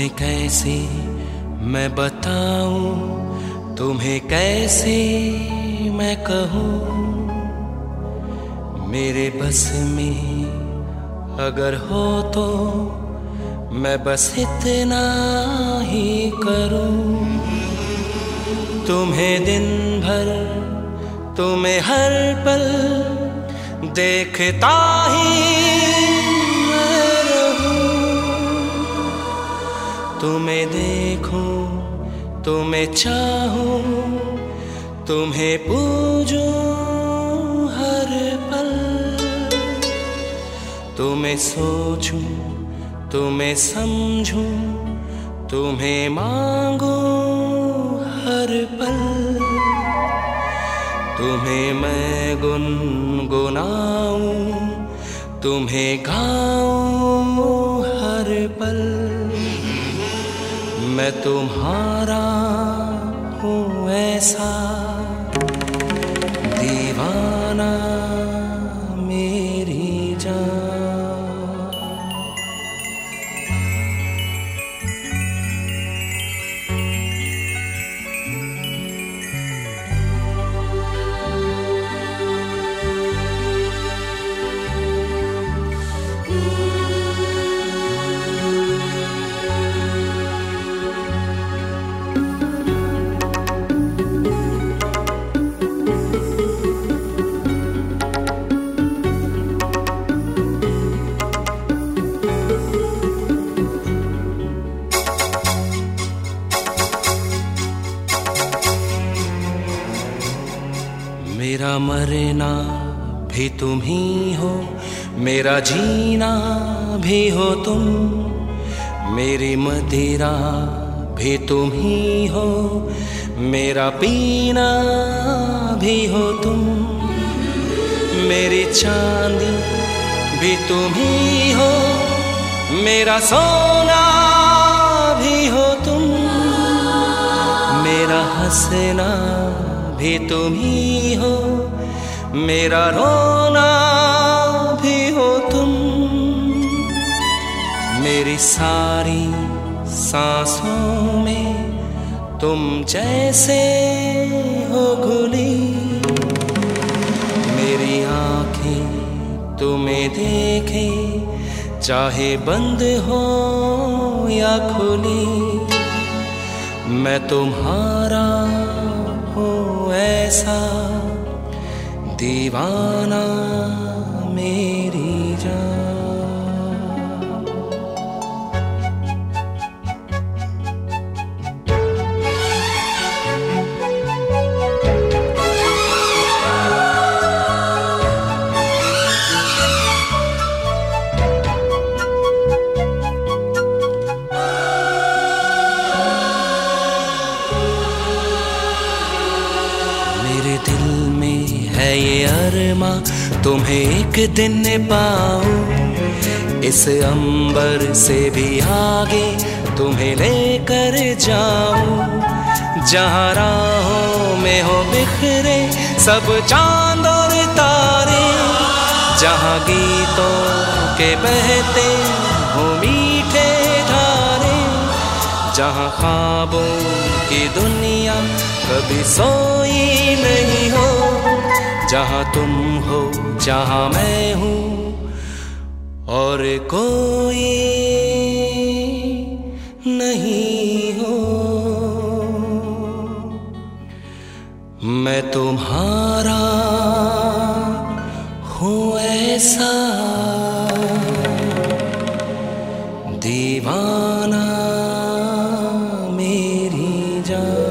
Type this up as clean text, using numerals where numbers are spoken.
तुम्हें कैसे मैं बताऊं, तुम्हें कैसे मैं कहूं। मेरे बस में अगर हो तो मैं बस इतना ही करूं। तुम्हें दिन भर, तुम्हें हर पल देखता ही मैं रहूं। तुम्हें देखूं, तुम्हें चाहूं, तुम्हें पूजूं हर पल। तुम्हें सोचूं, तुम्हें समझूं, तुम्हें मांगूं हर पल। तुम्हें मैं गुनगुनाऊं, तुम्हें गाऊं हर पल। मैं तुम्हारा हूँ ऐसा दीवाना मेरी जान। मेरा मरना भी तुम ही हो, मेरा जीना भी हो तुम। मेरी मदिरा भी तुम ही हो, मेरा पीना भी हो तुम। मेरी चांदी भी तुम ही हो, मेरा सोना भी हो तुम। मेरा हंसना भी तुम ही हो, मेरा रोना भी हो तुम। मेरी सारी सांसों में तुम जैसे हो घुली। मेरी आँखें तुम्हें देखे, चाहे बंद हो या खुली। मैं तुम्हारा हूँ ऐसा दीवाना मेरी जान। मेरे दिल में है ये अरमा, तुम्हें एक दिन पाऊं। इस अंबर से भी आगे तुम्हें लेकर जाऊं। जहाँ राहों में हो बिखरे सब चांद और तारे, जहाँ गीतों के बहते हो मीठे धारे, जहाँ ख्वाबों की दुनिया कभी सोई नहीं हो। जहाँ तुम हो, जहाँ मैं हूँ और कोई नहीं हो। मैं तुम्हारा हूँ ऐसा दीवाना मेरी जान।